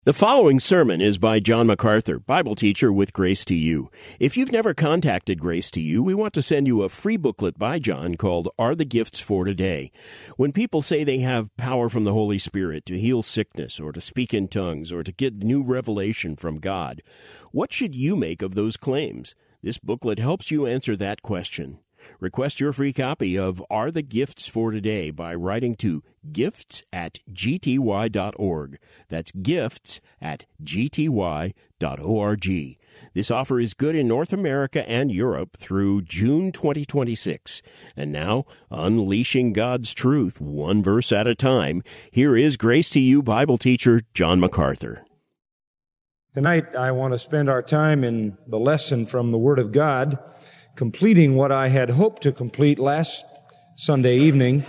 The following sermon is by John MacArthur, Bible teacher with Grace to You. If you've never contacted Grace to You, we want to send you a free booklet by John called Are the Gifts for Today? When people say they have power from the Holy Spirit to heal sickness or to speak in tongues or to get new revelation from God, what should you make of those claims? This booklet helps you answer that question. Request your free copy of Are the Gifts for Today by writing to gifts@gty.org. That's gifts@gty.org. This offer is good in North America and Europe through June 2026. And now, unleashing God's truth one verse at a time, here is Grace to You Bible teacher John MacArthur. Tonight, I want to spend our time in the lesson from the Word of God, completing what I had hoped to complete last Sunday evening.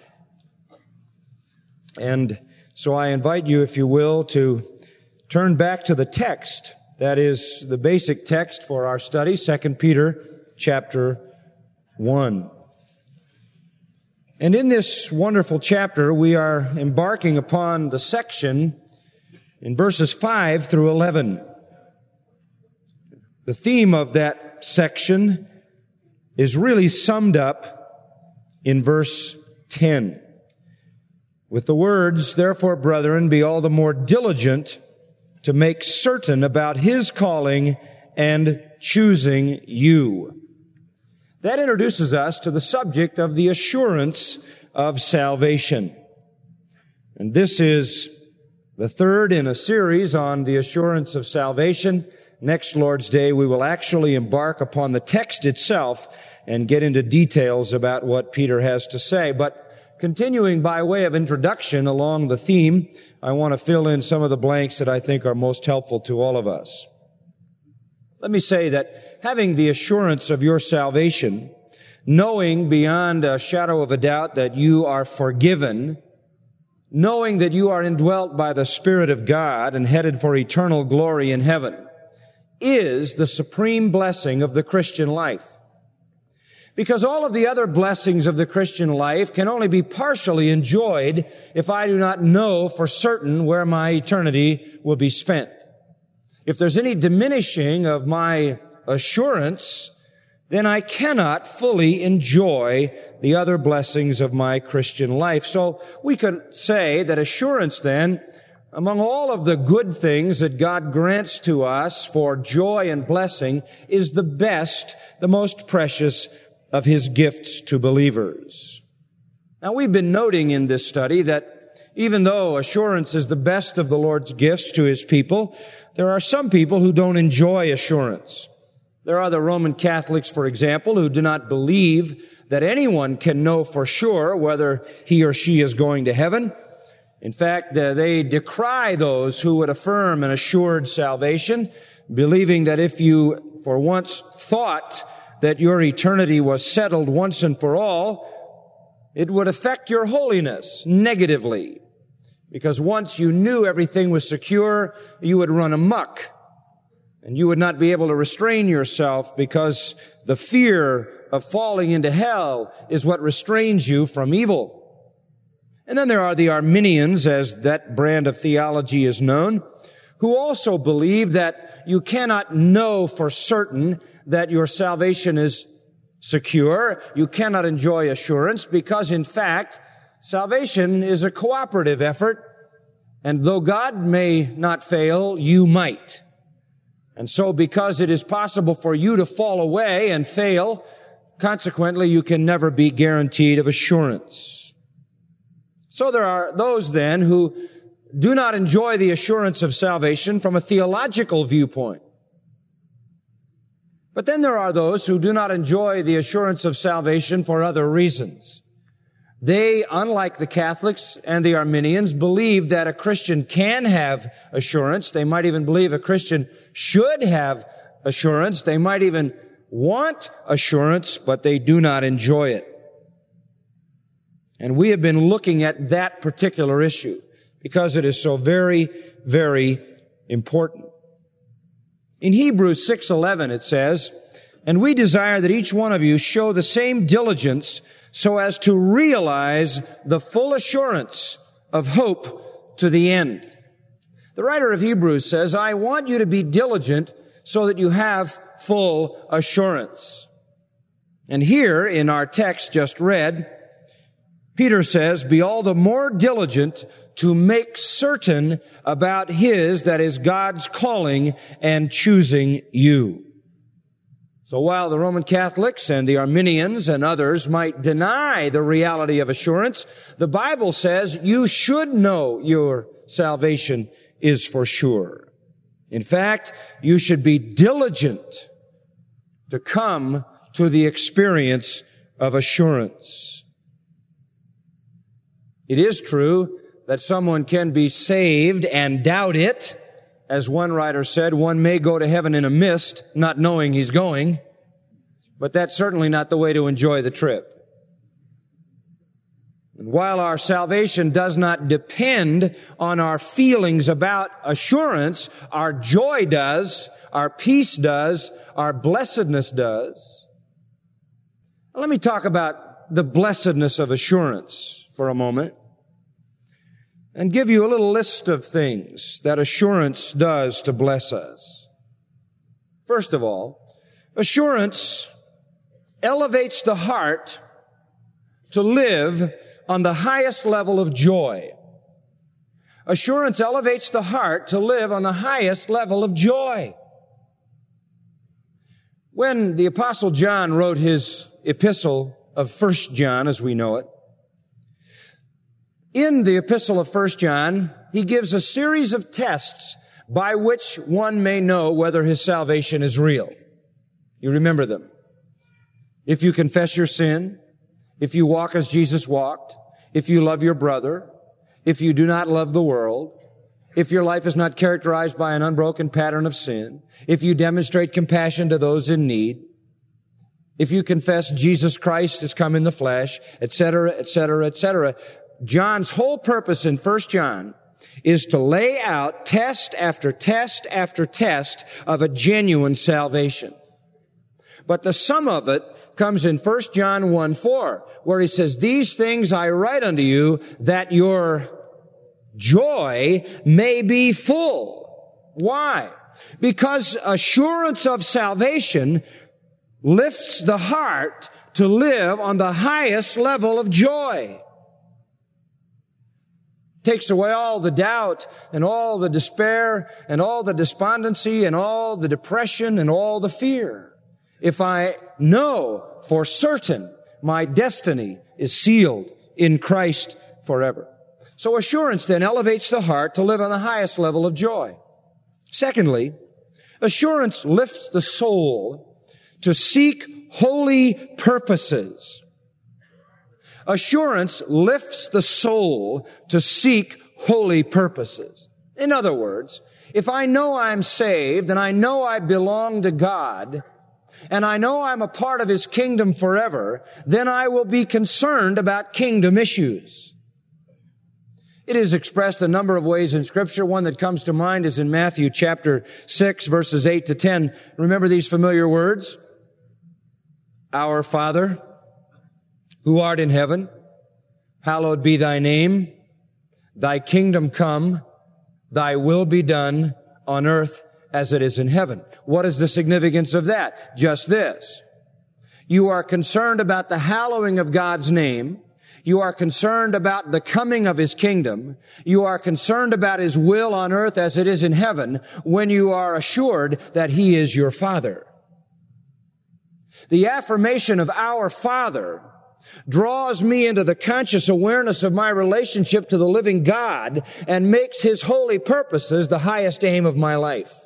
And so I invite you, if you will, to turn back to the text. That is the basic text for our study, 2 Peter chapter 1. And in this wonderful chapter, we are embarking upon the section in verses 5 through 11. The theme of that section is really summed up in verse 10. With the words, "Therefore, brethren, be all the more diligent to make certain about His calling and choosing you." That introduces us to the subject of the assurance of salvation. And this is the third in a series on the assurance of salvation. Next Lord's Day, we will actually embark upon the text itself and get into details about what Peter has to say. But continuing by way of introduction along the theme, I want to fill in some of the blanks that I think are most helpful to all of us. Let me say that having the assurance of your salvation, knowing beyond a shadow of a doubt that you are forgiven, knowing that you are indwelt by the Spirit of God and headed for eternal glory in heaven, is the supreme blessing of the Christian life. Because all of the other blessings of the Christian life can only be partially enjoyed if I do not know for certain where my eternity will be spent. If there's any diminishing of my assurance, then I cannot fully enjoy the other blessings of my Christian life. So we could say that assurance then, among all of the good things that God grants to us for joy and blessing, is the best, the most precious of His gifts to believers. Now, we've been noting in this study that even though assurance is the best of the Lord's gifts to His people, there are some people who don't enjoy assurance. There are the Roman Catholics, for example, who do not believe that anyone can know for sure whether he or she is going to heaven. In fact, they decry those who would affirm an assured salvation, believing that if you for once thought that your eternity was settled once and for all, it would affect your holiness negatively. Because once you knew everything was secure, you would run amok. And you would not be able to restrain yourself because the fear of falling into hell is what restrains you from evil. And then there are the Arminians, as that brand of theology is known, who also believe that you cannot know for certain that your salvation is secure. You cannot enjoy assurance because, in fact, salvation is a cooperative effort, and though God may not fail, you might. And so because it is possible for you to fall away and fail, consequently, you can never be guaranteed of assurance. So there are those then who do not enjoy the assurance of salvation from a theological viewpoint. But then there are those who do not enjoy the assurance of salvation for other reasons. They, unlike the Catholics and the Arminians, believe that a Christian can have assurance. They might even believe a Christian should have assurance. They might even want assurance, but they do not enjoy it. And we have been looking at that particular issue because it is so very, very important. In Hebrews 6:11 it says, "And we desire that each one of you show the same diligence so as to realize the full assurance of hope to the end." The writer of Hebrews says, I want you to be diligent so that you have full assurance. And here in our text just read, Peter says, be all the more diligent to make certain about his, that is God's calling and choosing you. So while the Roman Catholics and the Arminians and others might deny the reality of assurance, the Bible says you should know your salvation is for sure. In fact, you should be diligent to come to the experience of assurance. It is true that someone can be saved and doubt it. As one writer said, one may go to heaven in a mist, not knowing he's going, but that's certainly not the way to enjoy the trip. And while our salvation does not depend on our feelings about assurance, our joy does, our peace does, our blessedness does. Let me talk about the blessedness of assurance for a moment and give you a little list of things that assurance does to bless us. First of all, assurance elevates the heart to live on the highest level of joy. Assurance elevates the heart to live on the highest level of joy. When the Apostle John wrote his epistle of 1 John, as we know it, in the epistle of 1 John, he gives a series of tests by which one may know whether his salvation is real. You remember them. If you confess your sin, if you walk as Jesus walked, if you love your brother, if you do not love the world, if your life is not characterized by an unbroken pattern of sin, if you demonstrate compassion to those in need, if you confess Jesus Christ has come in the flesh, etc., etc., etc. John's whole purpose in 1 John is to lay out test after test after test of a genuine salvation. But the sum of it comes in 1 John 1:4, where he says, these things I write unto you that your joy may be full. Why? Because assurance of salvation lifts the heart to live on the highest level of joy. Takes away all the doubt and all the despair and all the despondency and all the depression and all the fear. If I know for certain my destiny is sealed in Christ forever. So assurance then elevates the heart to live on the highest level of joy. Secondly, assurance lifts the soul to seek holy purposes. Assurance lifts the soul to seek holy purposes. In other words, if I know I'm saved and I know I belong to God and I know I'm a part of His kingdom forever, then I will be concerned about kingdom issues. It is expressed a number of ways in Scripture. One that comes to mind is in Matthew chapter 6, verses 8 to 10. Remember these familiar words? Our Father, who art in heaven, hallowed be thy name. Thy kingdom come, thy will be done on earth as it is in heaven. What is the significance of that? Just this. You are concerned about the hallowing of God's name. You are concerned about the coming of His kingdom. You are concerned about His will on earth as it is in heaven when you are assured that He is your Father. The affirmation of our Father draws me into the conscious awareness of my relationship to the living God and makes His holy purposes the highest aim of my life.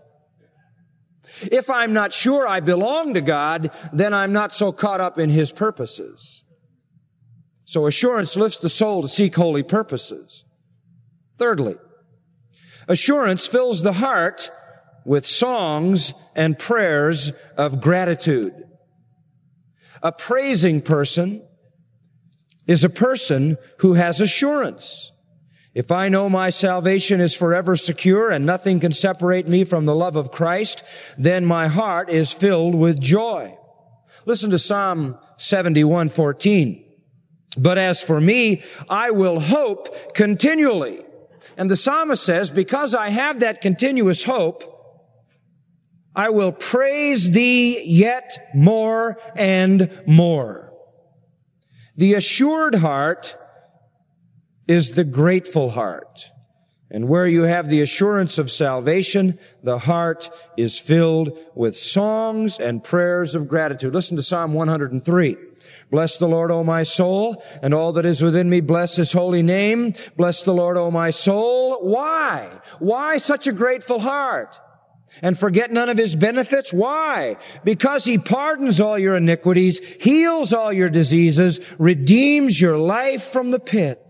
If I'm not sure I belong to God, then I'm not so caught up in His purposes. So assurance lifts the soul to seek holy purposes. Thirdly, assurance fills the heart with songs and prayers of gratitude. A praising person is a person who has assurance. If I know my salvation is forever secure and nothing can separate me from the love of Christ, then my heart is filled with joy. Listen to Psalm 71:14. But as for me, I will hope continually And the psalmist says, because I have that continuous hope, I will praise thee yet more and more. The assured heart is the grateful heart. And where you have the assurance of salvation, the heart is filled with songs and prayers of gratitude. Listen to Psalm 103. Bless the Lord, O my soul, and all that is within me, bless his holy name. Bless the Lord, O my soul. Why? Why such a grateful heart? And forget none of his benefits? Why? Because he pardons all your iniquities, heals all your diseases, redeems your life from the pit.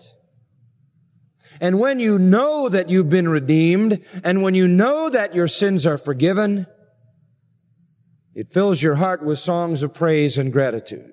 And when you know that you've been redeemed, and when you know that your sins are forgiven, it fills your heart with songs of praise and gratitude.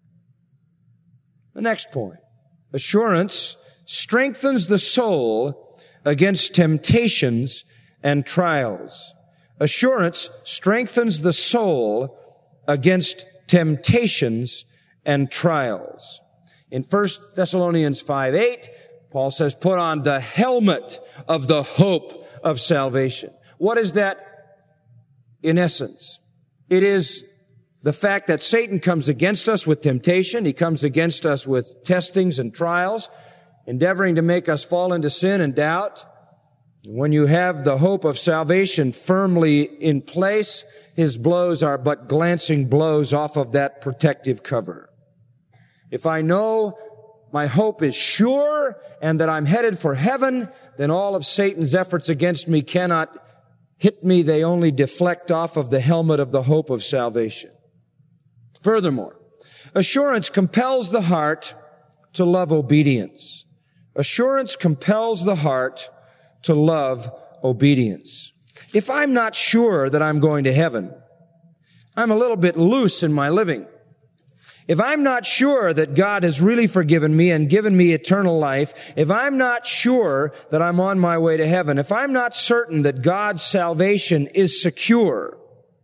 The next point. Assurance strengthens the soul against temptations and trials. Assurance strengthens the soul against temptations and trials. In 1 Thessalonians 5:8, Paul says, put on the helmet of the hope of salvation. What is that in essence? It is the fact that Satan comes against us with temptation. He comes against us with testings and trials, endeavoring to make us fall into sin and doubt. When you have the hope of salvation firmly in place, his blows are but glancing blows off of that protective cover. If I know my hope is sure and that I'm headed for heaven, then all of Satan's efforts against me cannot hit me. They only deflect off of the helmet of the hope of salvation. Furthermore, assurance compels the heart to love obedience. Assurance compels the heart to love obedience. If I'm not sure that I'm going to heaven, I'm a little bit loose in my living. If I'm not sure that God has really forgiven me and given me eternal life, if I'm not sure that I'm on my way to heaven, if I'm not certain that God's salvation is secure,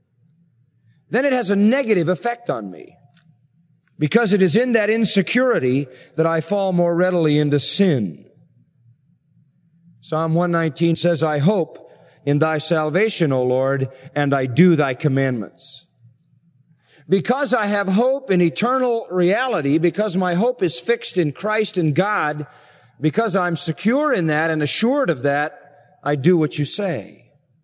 then it has a negative effect on me. Because it is in that insecurity that I fall more readily into sin. Psalm 119 says, I hope in thy salvation, O Lord, and I do thy commandments. Because I have hope in eternal reality, because my hope is fixed in Christ and God, because I'm secure in that and assured of that, I do what you say.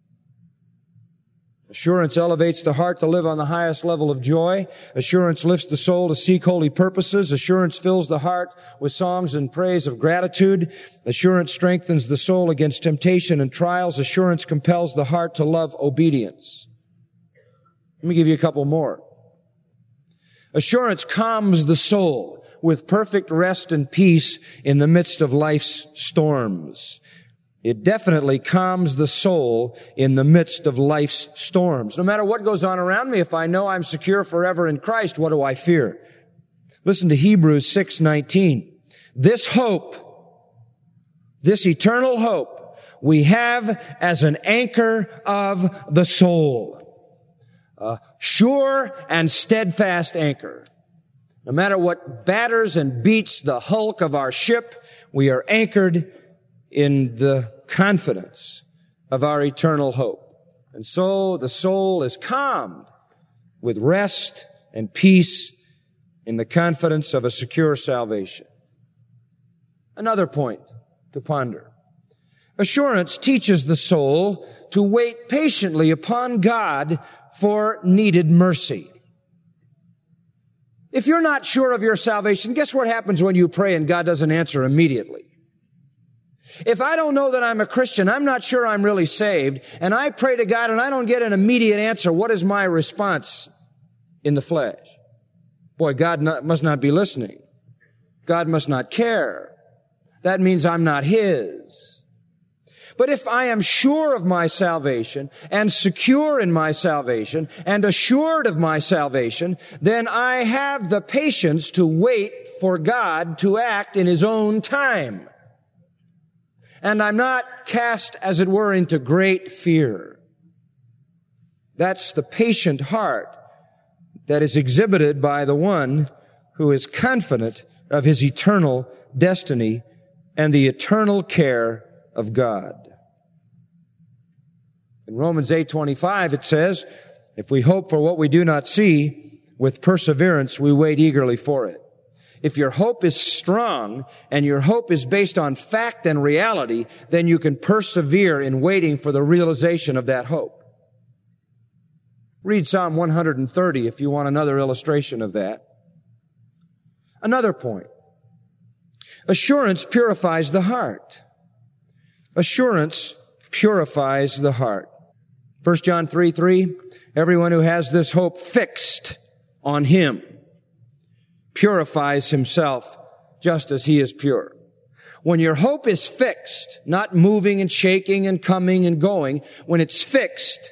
Assurance elevates the heart to live on the highest level of joy. Assurance lifts the soul to seek holy purposes. Assurance fills the heart with songs and praise of gratitude. Assurance strengthens the soul against temptation and trials. Assurance compels the heart to love obedience. Let me give you a couple more. Assurance calms the soul with perfect rest and peace in the midst of life's storms. It definitely calms the soul in the midst of life's storms. No matter what goes on around me, if I know I'm secure forever in Christ, what do I fear? Listen to Hebrews 6:19. This hope, this eternal hope, we have as an anchor of the soul. A sure and steadfast anchor. No matter what batters and beats the hulk of our ship, we are anchored in the confidence of our eternal hope. And so the soul is calmed with rest and peace in the confidence of a secure salvation. Another point to ponder. Assurance teaches the soul to wait patiently upon God for needed mercy. If you're not sure of your salvation, guess what happens when you pray and God doesn't answer immediately? If I don't know that I'm a Christian, I'm not sure I'm really saved, and I pray to God and I don't get an immediate answer, what is my response in the flesh? Boy, God must not be listening. God must not care. That means I'm not His. But if I am sure of my salvation and secure in my salvation and assured of my salvation, then I have the patience to wait for God to act in His own time. And I'm not cast, as it were, into great fear. That's the patient heart that is exhibited by the one who is confident of his eternal destiny and the eternal care of God. In Romans 8:25 it says, if we hope for what we do not see, with perseverance we wait eagerly for it. If your hope is strong and your hope is based on fact and reality, then you can persevere in waiting for the realization of that hope. Read Psalm 130 if you want another illustration of that. Another point. Assurance purifies the heart. Assurance purifies the heart. 1 John 3:3, everyone who has this hope fixed on Him purifies himself just as He is pure. When your hope is fixed, not moving and shaking and coming and going, when it's fixed,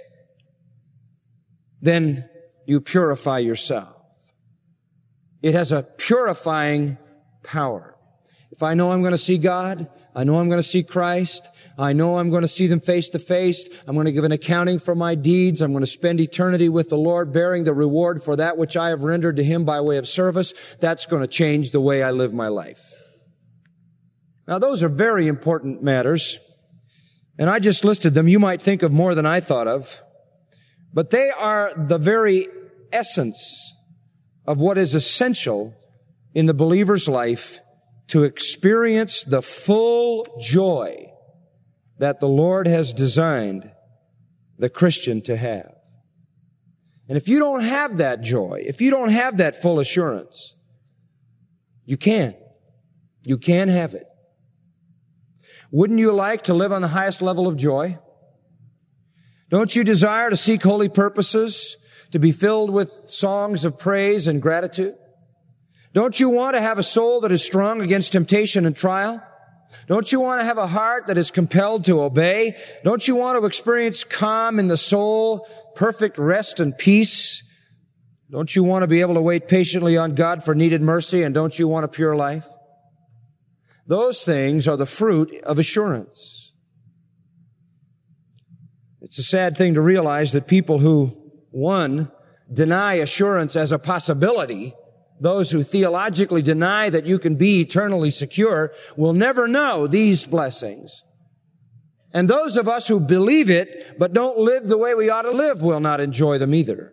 then you purify yourself. It has a purifying power. If I know I'm going to see God, I know I'm going to see Christ, I know I'm going to see them face to face, I'm going to give an accounting for my deeds, I'm going to spend eternity with the Lord bearing the reward for that which I have rendered to Him by way of service, that's going to change the way I live my life. Now those are very important matters, and I just listed them. You might think of more than I thought of, but they are the very essence of what is essential in the believer's life to experience the full joy that the Lord has designed the Christian to have. And if you don't have that joy, if you don't have that full assurance, you can't have it. Wouldn't you like to live on the highest level of joy? Don't you desire to seek holy purposes, to be filled with songs of praise and gratitude? Don't you want to have a soul that is strong against temptation and trial? Don't you want to have a heart that is compelled to obey? Don't you want to experience calm in the soul, perfect rest and peace? Don't you want to be able to wait patiently on God for needed mercy? And don't you want a pure life? Those things are the fruit of assurance. It's a sad thing to realize that people who, one, deny assurance as a possibility, those who theologically deny that you can be eternally secure, will never know these blessings. And those of us who believe it but don't live the way we ought to live will not enjoy them either.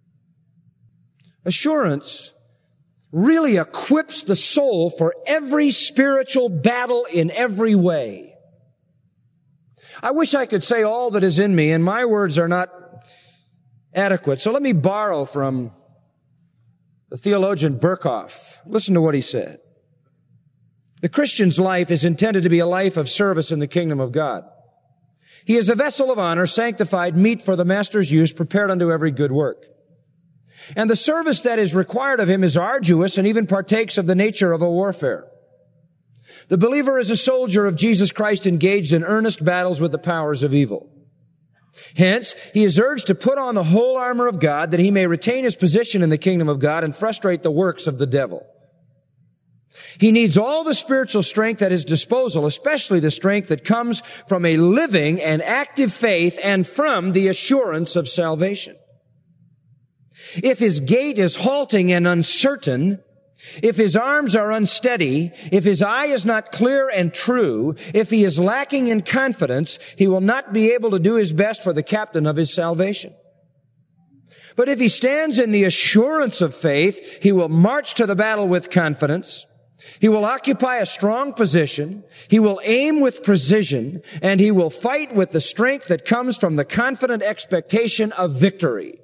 Assurance really equips the soul for every spiritual battle in every way. I wish I could say all that is in me, and my words are not adequate. So let me borrow from the theologian Berkhoff. Listen to what he said. The Christian's life is intended to be a life of service in the kingdom of God. He is a vessel of honor, sanctified, meet for the master's use, prepared unto every good work. And the service that is required of him is arduous and even partakes of the nature of a warfare. The believer is a soldier of Jesus Christ engaged in earnest battles with the powers of evil. Hence, he is urged to put on the whole armor of God that he may retain his position in the kingdom of God and frustrate the works of the devil. He needs all the spiritual strength at his disposal, especially the strength that comes from a living and active faith and from the assurance of salvation. If his gait is halting and uncertain, if his arms are unsteady, if his eye is not clear and true, if he is lacking in confidence, he will not be able to do his best for the captain of his salvation. But if he stands in the assurance of faith, he will march to the battle with confidence. He will occupy a strong position. He will aim with precision, and he will fight with the strength that comes from the confident expectation of victory.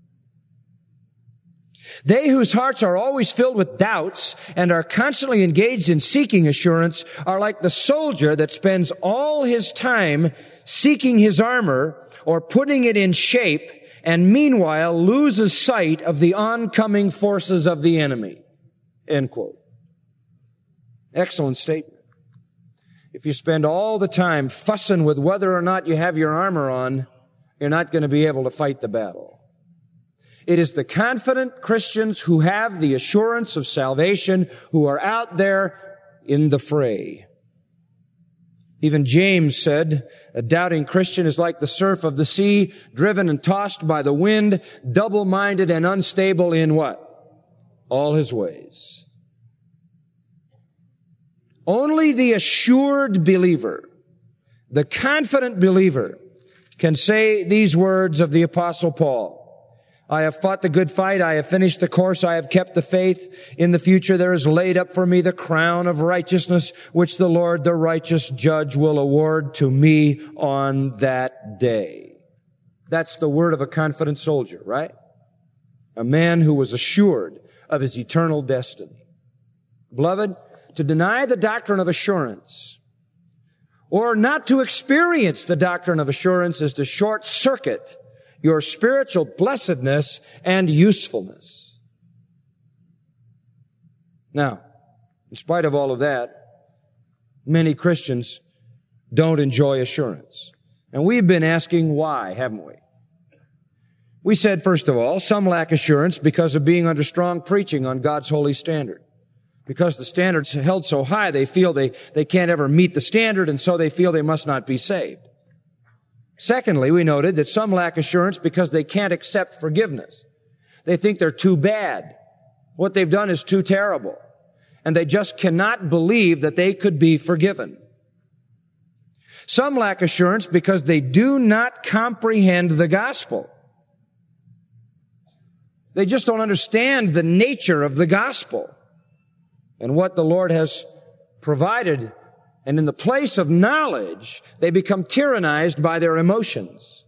They whose hearts are always filled with doubts and are constantly engaged in seeking assurance are like the soldier that spends all his time seeking his armor or putting it in shape and meanwhile loses sight of the oncoming forces of the enemy. End quote. Excellent statement. If you spend all the time fussing with whether or not you have your armor on, you're not going to be able to fight the battle. It is the confident Christians who have the assurance of salvation who are out there in the fray. Even James said, a doubting Christian is like the surf of the sea, driven and tossed by the wind, double-minded and unstable in what? All his ways. Only the assured believer, The confident believer can say these words of the Apostle Paul. I have fought the good fight. I have finished the course. I have kept the faith. In the future there is laid up for me the crown of righteousness, which the Lord, the righteous judge, will award to me on that day. That's the word of a confident soldier, right? A man who was assured of his eternal destiny. Beloved, to deny the doctrine of assurance or not to experience the doctrine of assurance is to short-circuit your spiritual blessedness and usefulness. Now, in spite of all of that, many Christians don't enjoy assurance. And we've been asking why, haven't we? We said, first of all, some lack assurance because of being under strong preaching on God's holy standard. Because the standard's held so high, they feel they can't ever meet the standard, and so they feel they must not be saved. Secondly, we noted that some lack assurance because they can't accept forgiveness. They think they're too bad. What they've done is too terrible. And they just cannot believe that they could be forgiven. Some lack assurance because they do not comprehend the gospel. They just don't understand the nature of the gospel and what the Lord has provided. And in the place of knowledge, they become tyrannized by their emotions.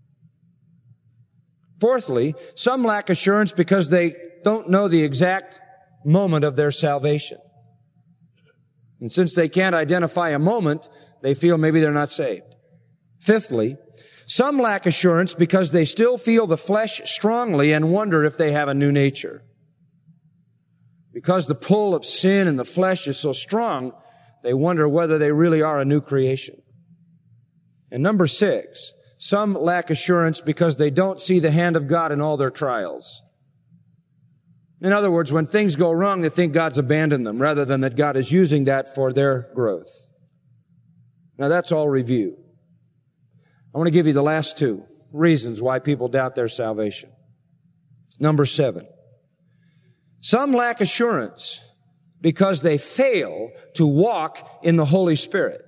Fourthly, some lack assurance because they don't know the exact moment of their salvation. And since they can't identify a moment, they feel maybe they're not saved. Fifthly, some lack assurance because they still feel the flesh strongly and wonder if they have a new nature. Because the pull of sin and the flesh is so strong, they wonder whether they really are a new creation. And number 6, some lack assurance because they don't see the hand of God in all their trials. In other words, when things go wrong, they think God's abandoned them rather than that God is using that for their growth. Now that's all review. I want to give you the last 2 reasons why people doubt their salvation. Number 7, some lack assurance because they fail to walk in the Holy Spirit.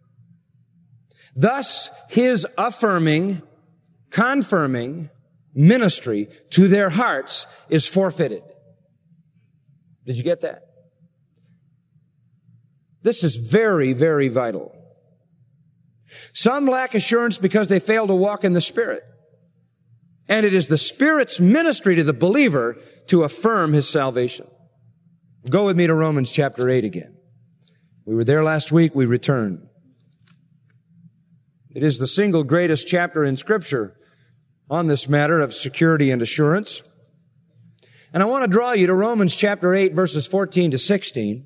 Thus, His affirming, confirming ministry to their hearts is forfeited. Did you get that? This is very, very vital. Some lack assurance because they fail to walk in the Spirit. And it is the Spirit's ministry to the believer to affirm his salvation. Go with me to Romans chapter 8 again. We were there last week. We returned. It is the single greatest chapter in Scripture on this matter of security and assurance. And I want to draw you to Romans chapter 8, verses 14 to 16.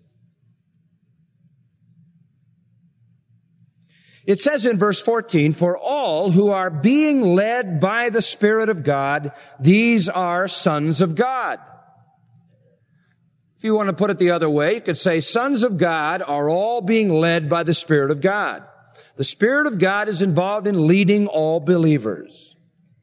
It says in verse 14, "For all who are being led by the Spirit of God, these are sons of God." If you want to put it the other way, you could say sons of God are all being led by the Spirit of God. The Spirit of God is involved in leading all believers.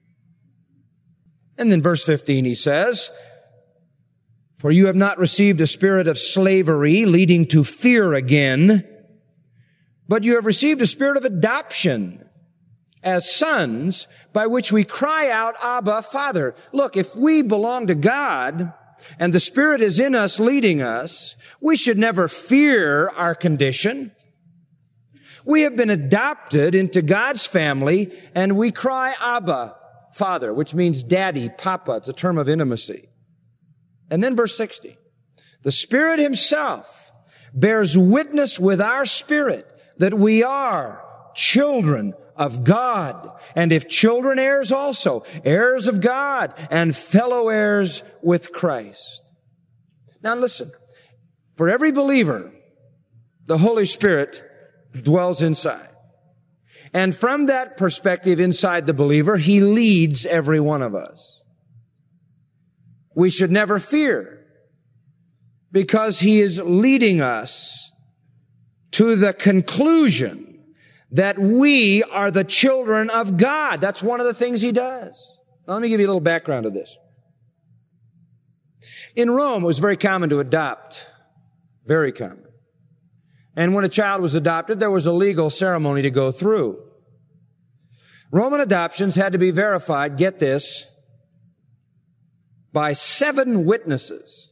And then verse 15 he says, "For you have not received a spirit of slavery leading to fear again, but you have received a spirit of adoption as sons, by which we cry out, Abba, Father." Look, if we belong to God and the Spirit is in us leading us, we should never fear our condition. We have been adopted into God's family and we cry, Abba, Father, which means daddy, papa. It's a term of intimacy. And then verse 60, "The Spirit Himself bears witness with our spirit that we are children of God, and if children, heirs also, heirs of God, and fellow heirs with Christ." Now listen, for every believer, the Holy Spirit dwells inside. And from that perspective inside the believer, He leads every one of us. We should never fear, because He is leading us to the conclusion that we are the children of God. That's one of the things He does. Now, let me give you a little background to this. In Rome, it was very common to adopt. Very common. And when a child was adopted, there was a legal ceremony to go through. Roman adoptions had to be verified, get this, by 7 witnesses.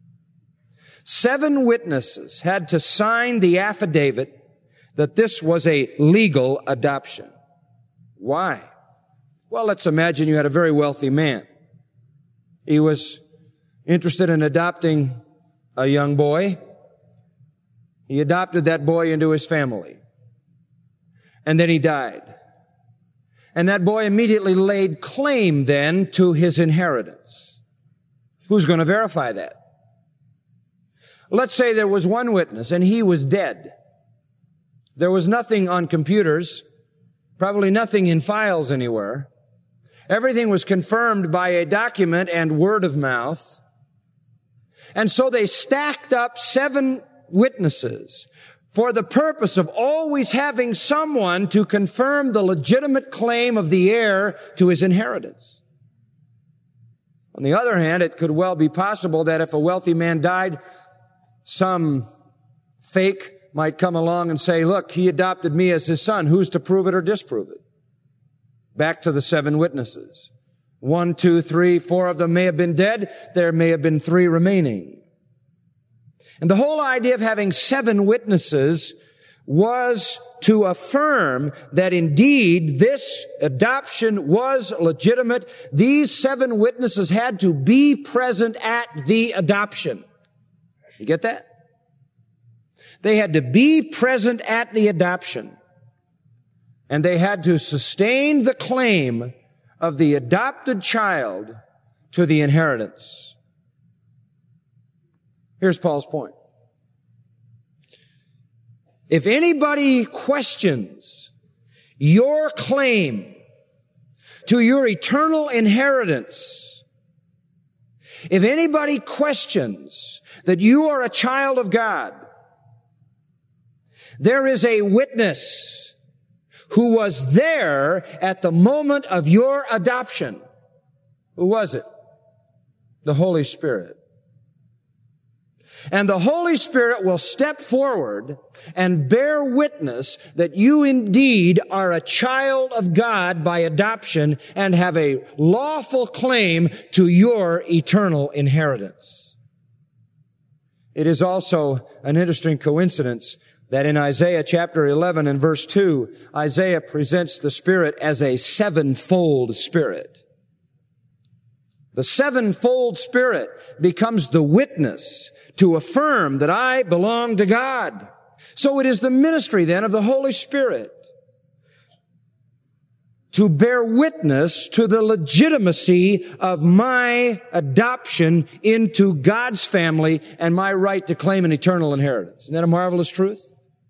7 witnesses had to sign the affidavit that this was a legal adoption. Why? Well, let's imagine you had a very wealthy man. He was interested in adopting a young boy. He adopted that boy into his family. And then he died. And that boy immediately laid claim then to his inheritance. Who's going to verify that? Let's say there was one witness and he was dead. There was nothing on computers, probably nothing in files anywhere. Everything was confirmed by a document and word of mouth. And so they stacked up 7 witnesses for the purpose of always having someone to confirm the legitimate claim of the heir to his inheritance. On the other hand, it could well be possible that if a wealthy man died, some fake might come along and say, look, he adopted me as his son. Who's to prove it or disprove it? Back to the 7 witnesses. 1, 2, 3, 4 of them may have been dead. There may have been 3 remaining. And the whole idea of having 7 witnesses was to affirm that indeed this adoption was legitimate. These 7 witnesses had to be present at the adoption. You get that? They had to be present at the adoption. And they had to sustain the claim of the adopted child to the inheritance. Here's Paul's point. If anybody questions your claim to your eternal inheritance, if anybody questions that you are a child of God, there is a witness who was there at the moment of your adoption. Who was it? The Holy Spirit. And the Holy Spirit will step forward and bear witness that you indeed are a child of God by adoption and have a lawful claim to your eternal inheritance. It is also an interesting coincidence that in Isaiah chapter 11 and verse 2, Isaiah presents the Spirit as a 7-fold Spirit. The 7-fold Spirit becomes the witness to affirm that I belong to God. So it is the ministry then of the Holy Spirit to bear witness to the legitimacy of my adoption into God's family and my right to claim an eternal inheritance. Isn't that a marvelous truth?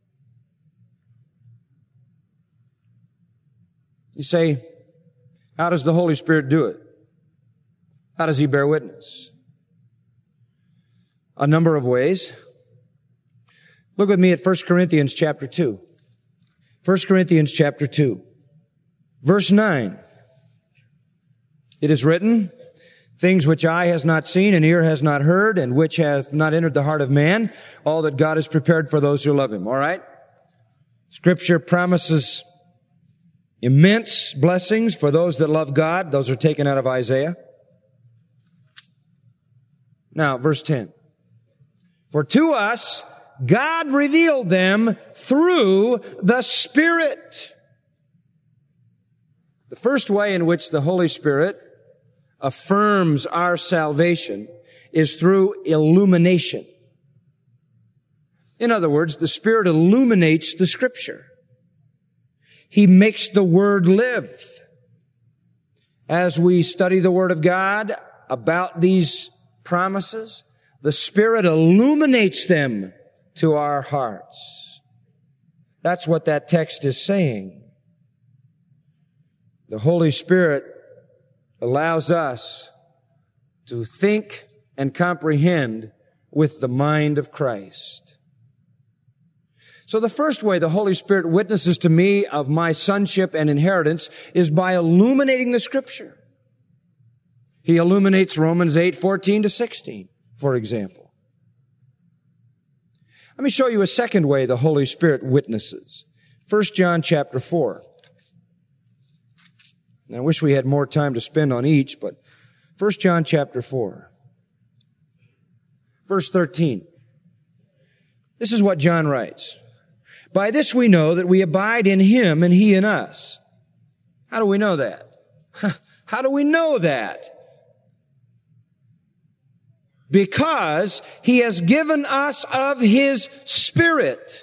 You say, how does the Holy Spirit do it? How does He bear witness? A number of ways. Look with me at 1 Corinthians chapter 2. 1 Corinthians chapter 2. Verse 9. It is written, things which eye has not seen and ear has not heard and which have not entered the heart of man, all that God has prepared for those who love Him. All right? Scripture promises immense blessings for those that love God. Those are taken out of Isaiah. Now, verse 10. For to us, God revealed them through the Spirit. The first way in which the Holy Spirit affirms our salvation is through illumination. In other words, the Spirit illuminates the Scripture. He makes the Word live. As we study the Word of God about these promises, the Spirit illuminates them to our hearts. That's what that text is saying. The Holy Spirit allows us to think and comprehend with the mind of Christ. So the first way the Holy Spirit witnesses to me of my sonship and inheritance is by illuminating the Scripture. He illuminates Romans 8:14 to 16, for example. Let me show you a second way the Holy Spirit witnesses. 1 John chapter 4. And I wish we had more time to spend on each, but 1 John chapter 4. Verse 13. This is what John writes. By this we know that we abide in Him and He in us. How do we know that? How do we know that? Because He has given us of His Spirit.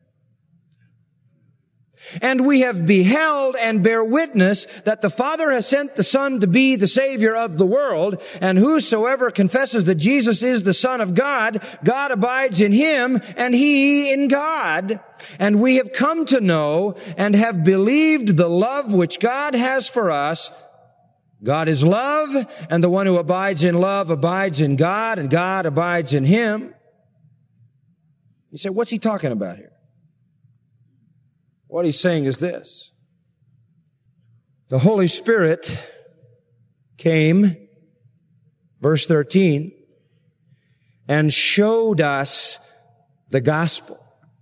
And we have beheld and bear witness that the Father has sent the Son to be the Savior of the world, and whosoever confesses that Jesus is the Son of God, God abides in Him, and He in God. And we have come to know and have believed the love which God has for us. God is love, and the one who abides in love abides in God, and God abides in him. You say, what's he talking about here? What he's saying is this. The Holy Spirit came, verse 13, and showed us the gospel.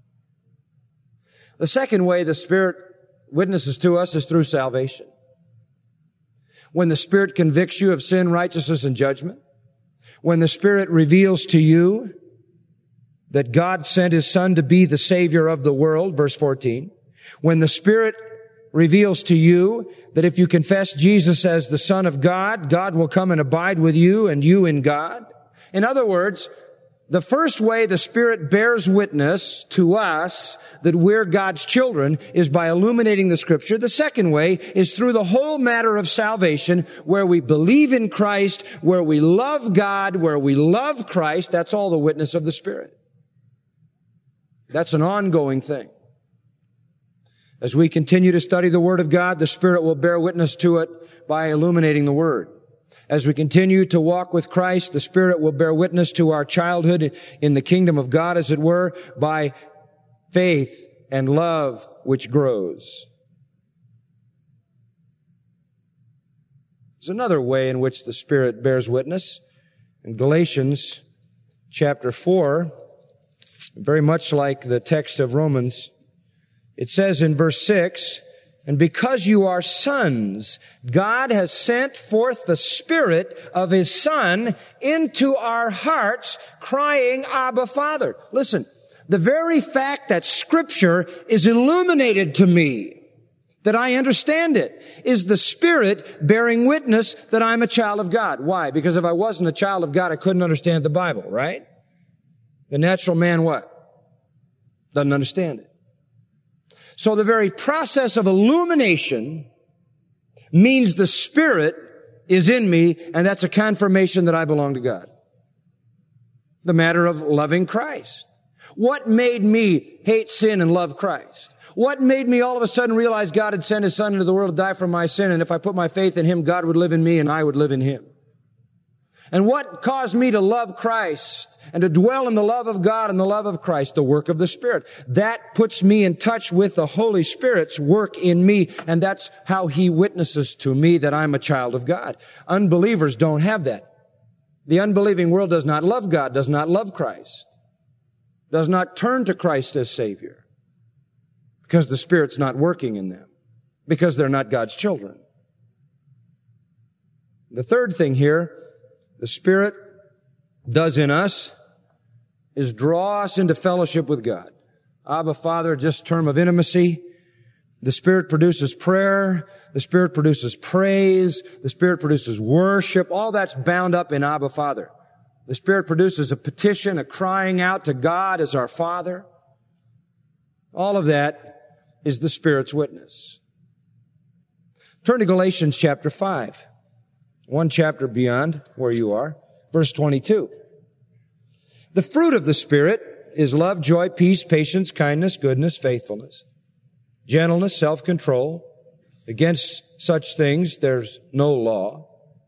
The second way the Spirit witnesses to us is through salvation. When the Spirit convicts you of sin, righteousness, and judgment, when the Spirit reveals to you that God sent His Son to be the Savior of the world, verse 14, when the Spirit reveals to you that if you confess Jesus as the Son of God, God will come and abide with you and you in God. In other words, the first way the Spirit bears witness to us that we're God's children is by illuminating the Scripture. The second way is through the whole matter of salvation, where we believe in Christ, where we love God, where we love Christ. That's all the witness of the Spirit. That's an ongoing thing. As we continue to study the Word of God, the Spirit will bear witness to it by illuminating the Word. As we continue to walk with Christ, the Spirit will bear witness to our childhood in the kingdom of God, as it were, by faith and love which grows. There's another way in which the Spirit bears witness. In Galatians chapter 4, very much like the text of Romans, it says in verse 6, and because you are sons, God has sent forth the Spirit of His Son into our hearts, crying, Abba, Father. Listen, the very fact that Scripture is illuminated to me, that I understand it, is the Spirit bearing witness that I'm a child of God. Why? Because if I wasn't a child of God, I couldn't understand the Bible, right? The natural man what? Doesn't understand it. So the very process of illumination means the Spirit is in me, and that's a confirmation that I belong to God. The matter of loving Christ. What made me hate sin and love Christ? What made me all of a sudden realize God had sent His Son into the world to die for my sin, and if I put my faith in Him, God would live in me and I would live in Him? And what caused me to love Christ and to dwell in the love of God and the love of Christ? The work of the Spirit. That puts me in touch with the Holy Spirit's work in me, and that's how He witnesses to me that I'm a child of God. Unbelievers don't have that. The unbelieving world does not love God, does not love Christ, does not turn to Christ as Savior, because the Spirit's not working in them, because they're not God's children. The third thing here the Spirit does in us is draw us into fellowship with God. Abba, Father, just a term of intimacy. The Spirit produces prayer. The Spirit produces praise. The Spirit produces worship. All that's bound up in Abba, Father. The Spirit produces a petition, a crying out to God as our Father. All of that is the Spirit's witness. Turn to Galatians chapter 5. One chapter beyond where you are, verse 22. The fruit of the Spirit is love, joy, peace, patience, kindness, goodness, faithfulness, gentleness, self-control. Against such things there's no law.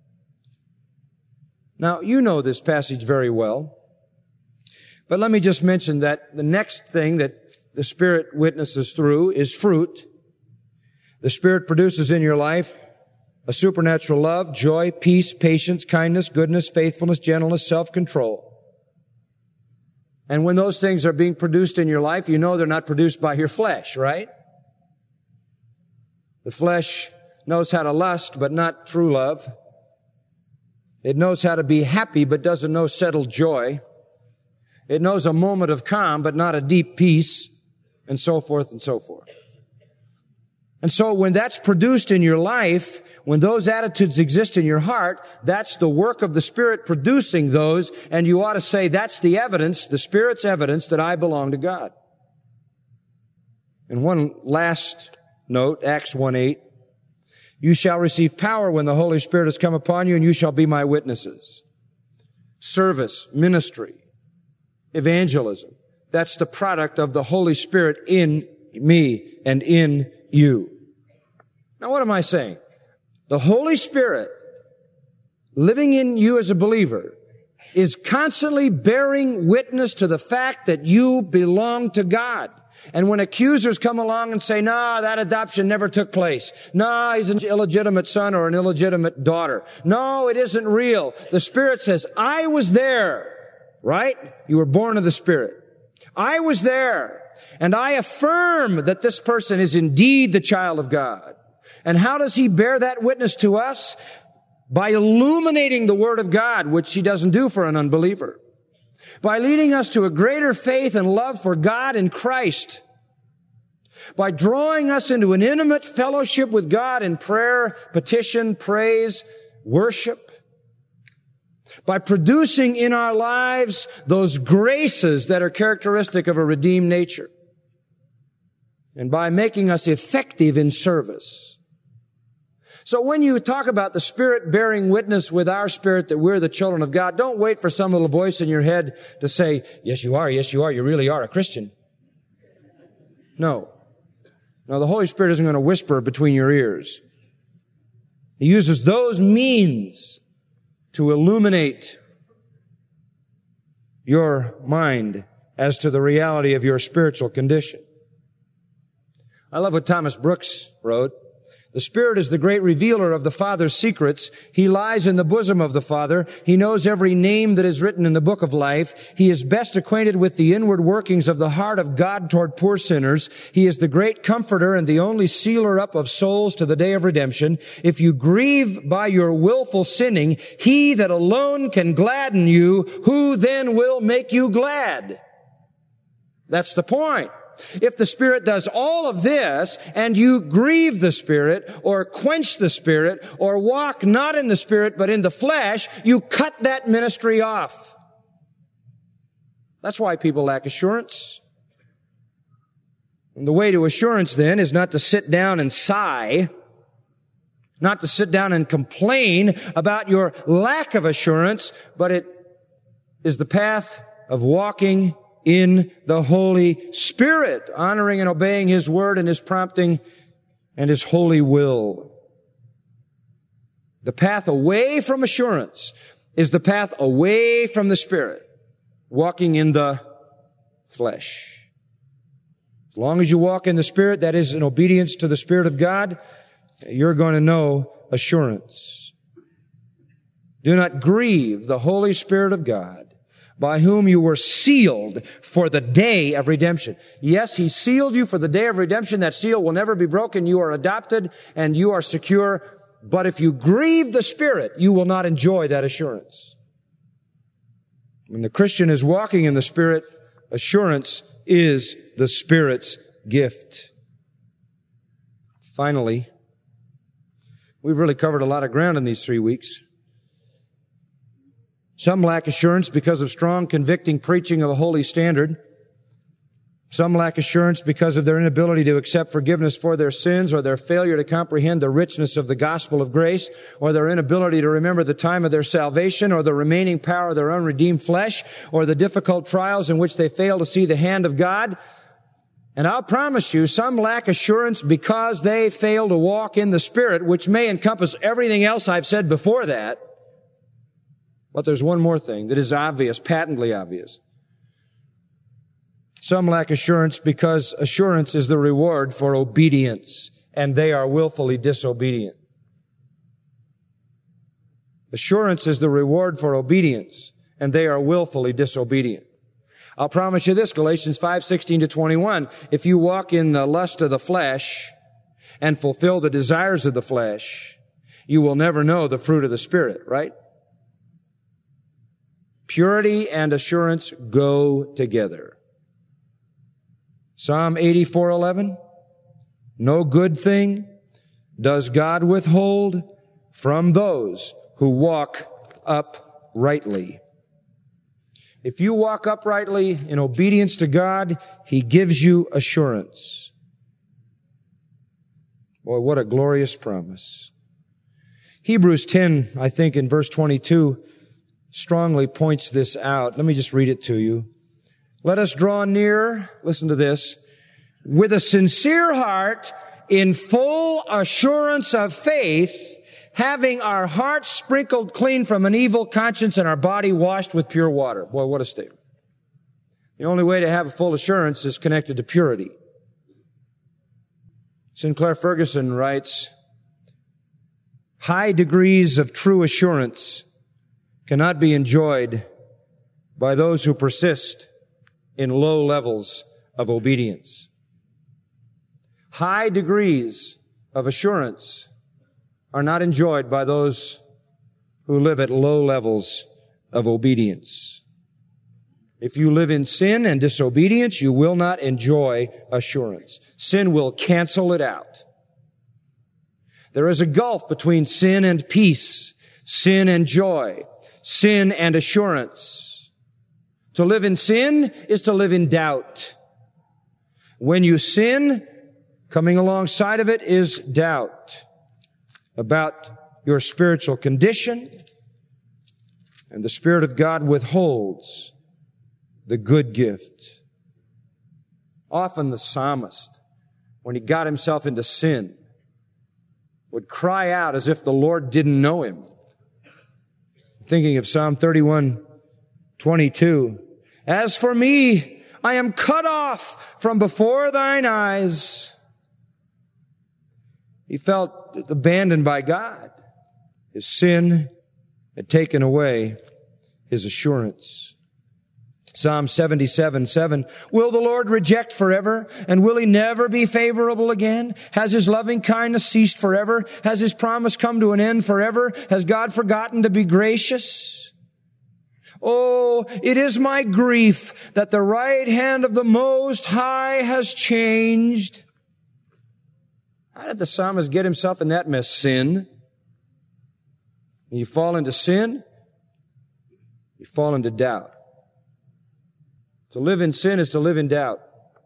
Now, you know this passage very well, but let me just mention that the next thing that the Spirit witnesses through is fruit. The Spirit produces in your life a supernatural love, joy, peace, patience, kindness, goodness, faithfulness, gentleness, self-control. And when those things are being produced in your life, you know they're not produced by your flesh, right? The flesh knows how to lust, but not true love. It knows how to be happy, but doesn't know settled joy. It knows a moment of calm, but not a deep peace, and so forth and so forth. And so when that's produced in your life, when those attitudes exist in your heart, that's the work of the Spirit producing those, and you ought to say, that's the evidence, the Spirit's evidence that I belong to God. And one last note, Acts 1:8, you shall receive power when the Holy Spirit has come upon you, and you shall be my witnesses. Service, ministry, evangelism, that's the product of the Holy Spirit in me and in you. Now what am I saying? The Holy Spirit living in you as a believer is constantly bearing witness to the fact that you belong to God. And when accusers come along and say, no, that adoption never took place. No, he's an illegitimate son or an illegitimate daughter. No, it isn't real. The Spirit says, I was there, right? You were born of the Spirit. I was there. And I affirm that this person is indeed the child of God. And how does he bear that witness to us? By illuminating the Word of God, which he doesn't do for an unbeliever. By leading us to a greater faith and love for God in Christ. By drawing us into an intimate fellowship with God in prayer, petition, praise, worship. By producing in our lives those graces that are characteristic of a redeemed nature. And by making us effective in service. So when you talk about the Spirit bearing witness with our spirit that we're the children of God, don't wait for some little voice in your head to say, yes, you are, you really are a Christian. No. No, the Holy Spirit isn't going to whisper between your ears. He uses those means to illuminate your mind as to the reality of your spiritual condition. I love what Thomas Brooks wrote. The Spirit is the great revealer of the Father's secrets. He lies in the bosom of the Father. He knows every name that is written in the book of life. He is best acquainted with the inward workings of the heart of God toward poor sinners. He is the great comforter and the only sealer up of souls to the day of redemption. If you grieve by your willful sinning, He that alone can gladden you, who then will make you glad? That's the point. If the Spirit does all of this and you grieve the Spirit or quench the Spirit or walk not in the Spirit but in the flesh, you cut that ministry off. That's why people lack assurance. And the way to assurance then is not to sit down and sigh, not to sit down and complain about your lack of assurance, but it is the path of walking in the Holy Spirit, honoring and obeying His Word and His prompting and His holy will. The path away from assurance is the path away from the Spirit, walking in the flesh. As long as you walk in the Spirit, that is in obedience to the Spirit of God, you're going to know assurance. Do not grieve the Holy Spirit of God, by whom you were sealed for the day of redemption. Yes, He sealed you for the day of redemption. That seal will never be broken. You are adopted and you are secure. But if you grieve the Spirit, you will not enjoy that assurance. When the Christian is walking in the Spirit, assurance is the Spirit's gift. Finally, we've really covered a lot of ground in these 3 weeks. Some lack assurance because of strong, convicting preaching of a holy standard. Some lack assurance because of their inability to accept forgiveness for their sins, or their failure to comprehend the richness of the gospel of grace, or their inability to remember the time of their salvation, or the remaining power of their unredeemed flesh, or the difficult trials in which they fail to see the hand of God. And I'll promise you, some lack assurance because they fail to walk in the Spirit, which may encompass everything else I've said before that. But there's one more thing that is obvious, patently obvious. Some lack assurance because assurance is the reward for obedience, and they are willfully disobedient. Assurance is the reward for obedience, and they are willfully disobedient. I'll promise you this, Galatians 5:16-21. If you walk in the lust of the flesh and fulfill the desires of the flesh, you will never know the fruit of the Spirit, right? Purity and assurance go together. Psalm 84:11. No good thing does God withhold from those who walk uprightly. If you walk uprightly in obedience to God, He gives you assurance. Boy, what a glorious promise. Hebrews 10, I think in verse 22, strongly points this out. Let me just read it to you. Let us draw near, listen to this, with a sincere heart, in full assurance of faith, having our hearts sprinkled clean from an evil conscience and our body washed with pure water. Boy, what a statement. The only way to have a full assurance is connected to purity. Sinclair Ferguson writes, high degrees of true assurance cannot be enjoyed by those who persist in low levels of obedience. High degrees of assurance are not enjoyed by those who live at low levels of obedience. If you live in sin and disobedience, you will not enjoy assurance. Sin will cancel it out. There is a gulf between sin and peace, sin and joy, sin and assurance. To live in sin is to live in doubt. When you sin, coming alongside of it is doubt about your spiritual condition, and the Spirit of God withholds the good gift. Often the psalmist, when he got himself into sin, would cry out as if the Lord didn't know him. I'm thinking of Psalm 31:22. As for me, I am cut off from before thine eyes. He felt abandoned by God. His sin had taken away his assurance. Psalm 77:7. Will the Lord reject forever? And will He never be favorable again? Has His loving kindness ceased forever? Has His promise come to an end forever? Has God forgotten to be gracious? Oh, it is my grief that the right hand of the Most High has changed. How did the psalmist get himself in that mess? Sin. When you fall into sin, you fall into doubt. To live in sin is to live in doubt.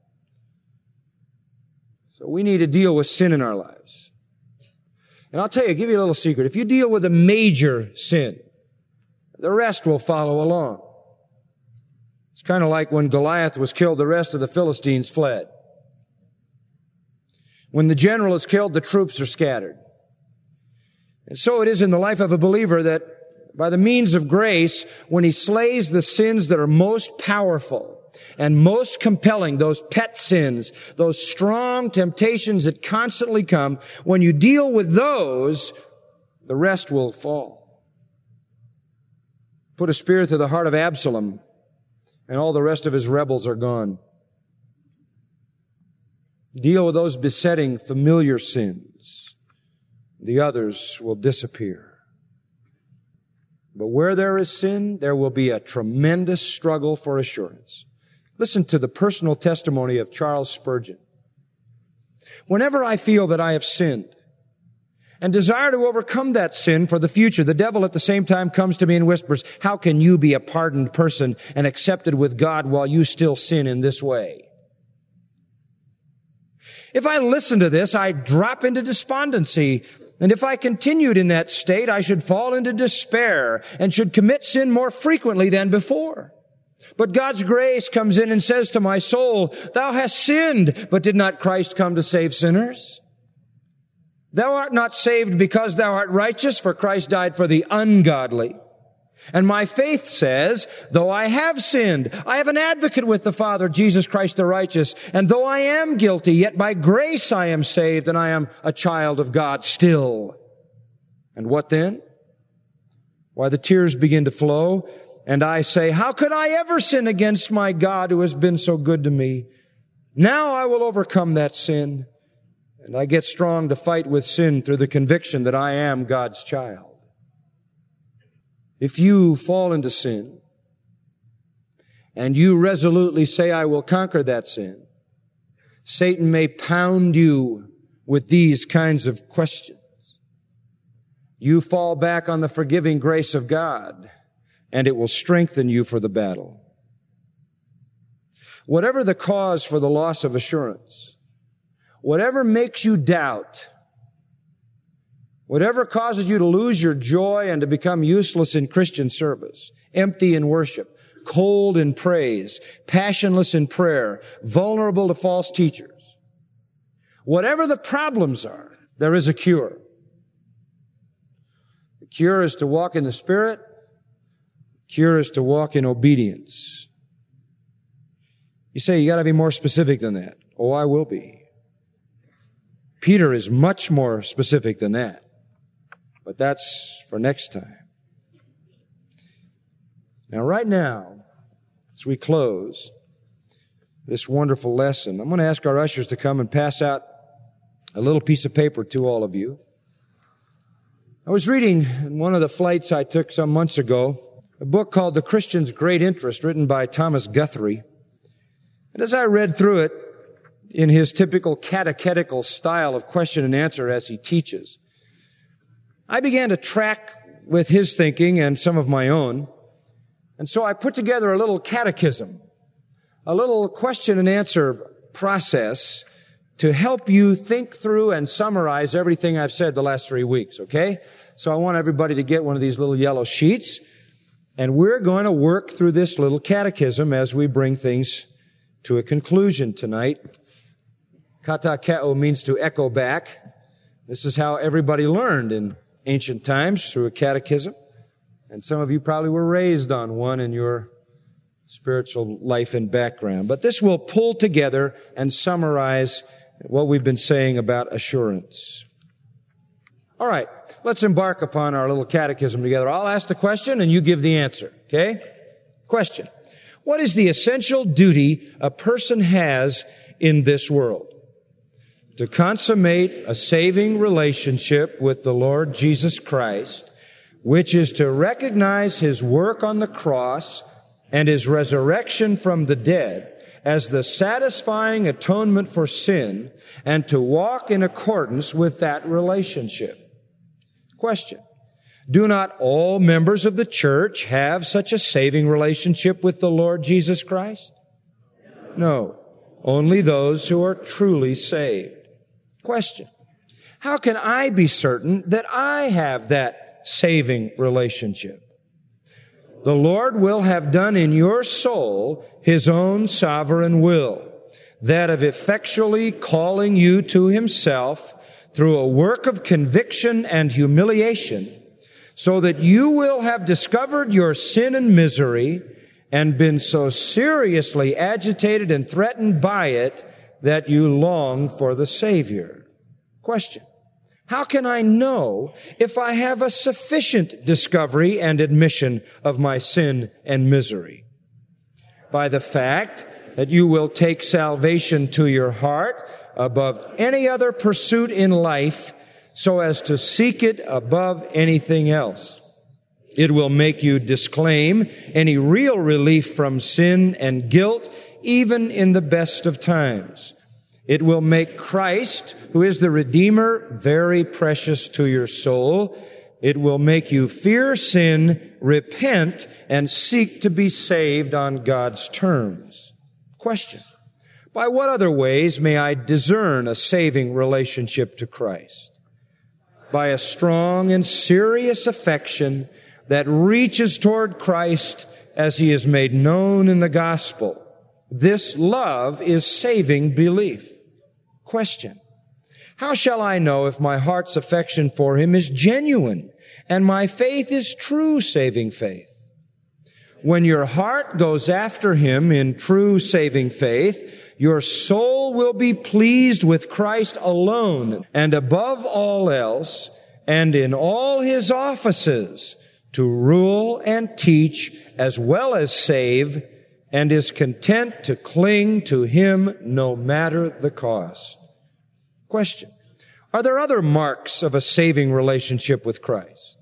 So we need to deal with sin in our lives. And I'll tell you, I'll give you a little secret. If you deal with a major sin, the rest will follow along. It's kind of like when Goliath was killed, the rest of the Philistines fled. When the general is killed, the troops are scattered. And so it is in the life of a believer that by the means of grace, when he slays the sins that are most powerful and most compelling, those pet sins, those strong temptations that constantly come, when you deal with those, the rest will fall. Put a spear through the heart of Absalom, and all the rest of his rebels are gone. Deal with those besetting familiar sins. The others will disappear. But where there is sin, there will be a tremendous struggle for assurance. Listen to the personal testimony of Charles Spurgeon. Whenever I feel that I have sinned and desire to overcome that sin for the future, the devil at the same time comes to me and whispers, how can you be a pardoned person and accepted with God while you still sin in this way? If I listen to this, I drop into despondency. And if I continued in that state, I should fall into despair and should commit sin more frequently than before. But God's grace comes in and says to my soul, thou hast sinned, but did not Christ come to save sinners? Thou art not saved because thou art righteous, for Christ died for the ungodly. And my faith says, though I have sinned, I have an advocate with the Father, Jesus Christ the righteous. And though I am guilty, yet by grace I am saved, and I am a child of God still. And what then? Why, the tears begin to flow, and I say, how could I ever sin against my God who has been so good to me? Now I will overcome that sin, and I get strong to fight with sin through the conviction that I am God's child. If you fall into sin, and you resolutely say, I will conquer that sin, Satan may pound you with these kinds of questions. You fall back on the forgiving grace of God, and it will strengthen you for the battle. Whatever the cause for the loss of assurance, whatever makes you doubt, whatever causes you to lose your joy and to become useless in Christian service, empty in worship, cold in praise, passionless in prayer, vulnerable to false teachers, whatever the problems are, there is a cure. The cure is to walk in the Spirit. The cure is to walk in obedience. You say, you got to be more specific than that. Oh, I will be. Peter is much more specific than that. But that's for next time. Now, right now, as we close this wonderful lesson, I'm going to ask our ushers to come and pass out a little piece of paper to all of you. I was reading in one of the flights I took some months ago, a book called The Christian's Great Interest, written by Thomas Guthrie. And as I read through it in his typical catechetical style of question and answer as he teaches, I began to track with his thinking and some of my own. And so I put together a little catechism, a little question and answer process to help you think through and summarize everything I've said the last 3 weeks, okay? So I want everybody to get one of these little yellow sheets, and we're going to work through this little catechism as we bring things to a conclusion tonight. Katakeo means to echo back. This is how everybody learned in ancient times, through a catechism. And some of you probably were raised on one in your spiritual life and background. But this will pull together and summarize what we've been saying about assurance. All right, let's embark upon our little catechism together. I'll ask the question and you give the answer, okay? Question. What is the essential duty a person has in this world? To consummate a saving relationship with the Lord Jesus Christ, which is to recognize His work on the cross and His resurrection from the dead as the satisfying atonement for sin, and to walk in accordance with that relationship. Question. Do not all members of the church have such a saving relationship with the Lord Jesus Christ? No. Only those who are truly saved. Question. How can I be certain that I have that saving relationship? The Lord will have done in your soul His own sovereign will, that of effectually calling you to Himself through a work of conviction and humiliation, so that you will have discovered your sin and misery and been so seriously agitated and threatened by it that you long for the Savior. Question. How can I know if I have a sufficient discovery and admission of my sin and misery? By the fact that you will take salvation to your heart above any other pursuit in life, so as to seek it above anything else. It will make you disclaim any real relief from sin and guilt, even in the best of times. It will make Christ, who is the Redeemer, very precious to your soul. It will make you fear sin, repent, and seek to be saved on God's terms. Question. By what other ways may I discern a saving relationship to Christ? By a strong and serious affection that reaches toward Christ as He is made known in the gospel. This love is saving belief. Question. How shall I know if my heart's affection for Him is genuine and my faith is true saving faith? When your heart goes after Him in true saving faith, your soul will be pleased with Christ alone and above all else, and in all His offices to rule and teach as well as save, and is content to cling to Him no matter the cost. Question: are there other marks of a saving relationship with Christ?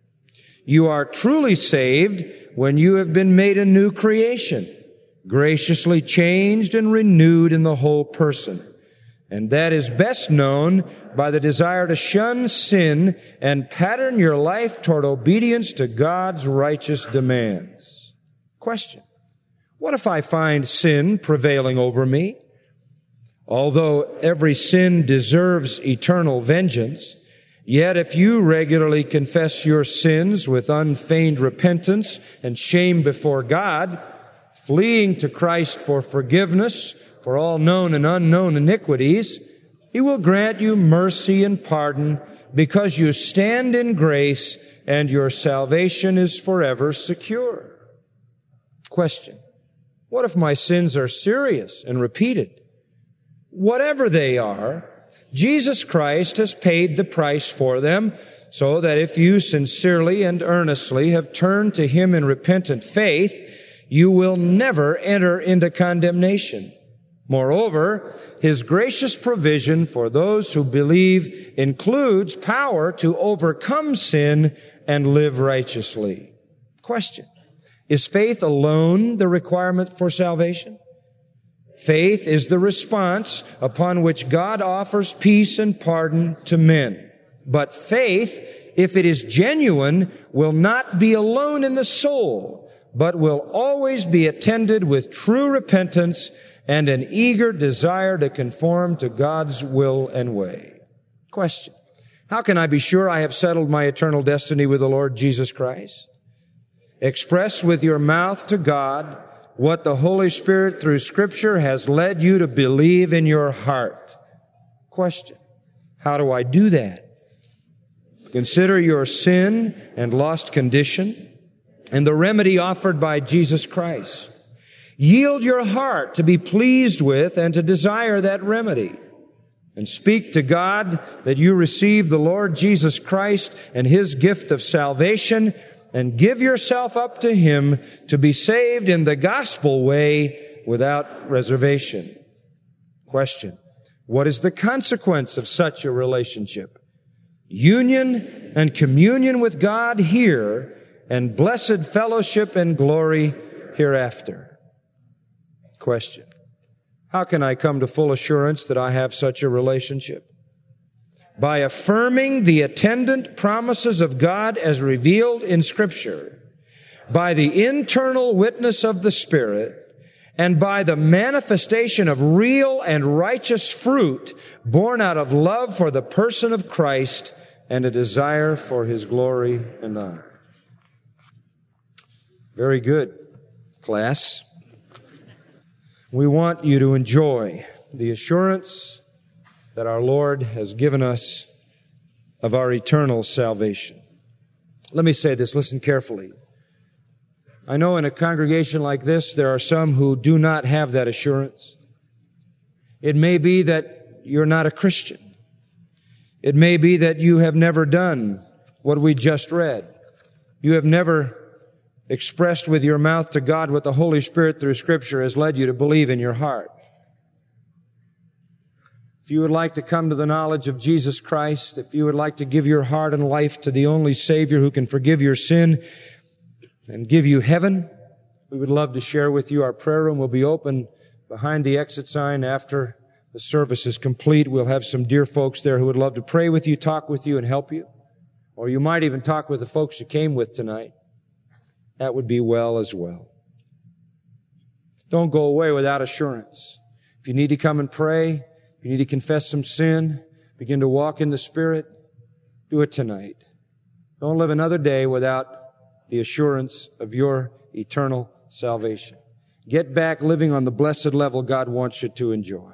You are truly saved when you have been made a new creation, graciously changed and renewed in the whole person. And that is best known by the desire to shun sin and pattern your life toward obedience to God's righteous demands. Question: what if I find sin prevailing over me? Although every sin deserves eternal vengeance, yet if you regularly confess your sins with unfeigned repentance and shame before God, fleeing to Christ for forgiveness for all known and unknown iniquities, He will grant you mercy and pardon because you stand in grace and your salvation is forever secure. Question: what if my sins are serious and repeated? Whatever they are, Jesus Christ has paid the price for them, so that if you sincerely and earnestly have turned to Him in repentant faith, you will never enter into condemnation. Moreover, His gracious provision for those who believe includes power to overcome sin and live righteously. Question: is faith alone the requirement for salvation? Faith is the response upon which God offers peace and pardon to men. But faith, if it is genuine, will not be alone in the soul, but will always be attended with true repentance and an eager desire to conform to God's will and way. Question: how can I be sure I have settled my eternal destiny with the Lord Jesus Christ? Express with your mouth to God what the Holy Spirit through Scripture has led you to believe in your heart. Question: how do I do that? Consider your sin and lost condition and the remedy offered by Jesus Christ. Yield your heart to be pleased with and to desire that remedy. And speak to God that you receive the Lord Jesus Christ and His gift of salvation, and give yourself up to Him to be saved in the gospel way without reservation. Question: what is the consequence of such a relationship? Union and communion with God here, and blessed fellowship and glory hereafter. Question: how can I come to full assurance that I have such a relationship? By affirming the attendant promises of God as revealed in Scripture, by the internal witness of the Spirit, and by the manifestation of real and righteous fruit born out of love for the person of Christ and a desire for His glory and honor. Very good, class. We want you to enjoy the assurance that our Lord has given us of our eternal salvation. Let me say this, listen carefully. I know in a congregation like this, there are some who do not have that assurance. It may be that you're not a Christian. It may be that you have never done what we just read. You have never expressed with your mouth to God what the Holy Spirit through Scripture has led you to believe in your heart. If you would like to come to the knowledge of Jesus Christ, if you would like to give your heart and life to the only Savior who can forgive your sin and give you heaven, we would love to share with you. Our prayer room will be open behind the exit sign after the service is complete. We'll have some dear folks there who would love to pray with you, talk with you, and help you. Or you might even talk with the folks you came with tonight. That would be well as well. Don't go away without assurance. If you need to come and pray, if you need to confess some sin, begin to walk in the Spirit, do it tonight. Don't live another day without the assurance of your eternal salvation. Get back living on the blessed level God wants you to enjoy.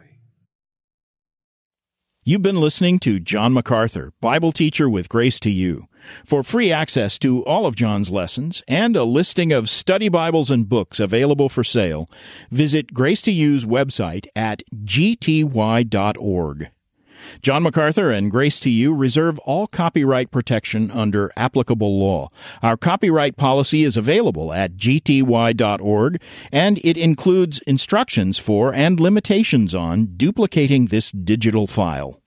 You've been listening to John MacArthur, Bible teacher with Grace to You. For free access to all of John's lessons and a listing of study Bibles and books available for sale, visit Grace to You's website at gty.org. John MacArthur and Grace to You reserve all copyright protection under applicable law. Our copyright policy is available at gty.org, and it includes instructions for and limitations on duplicating this digital file.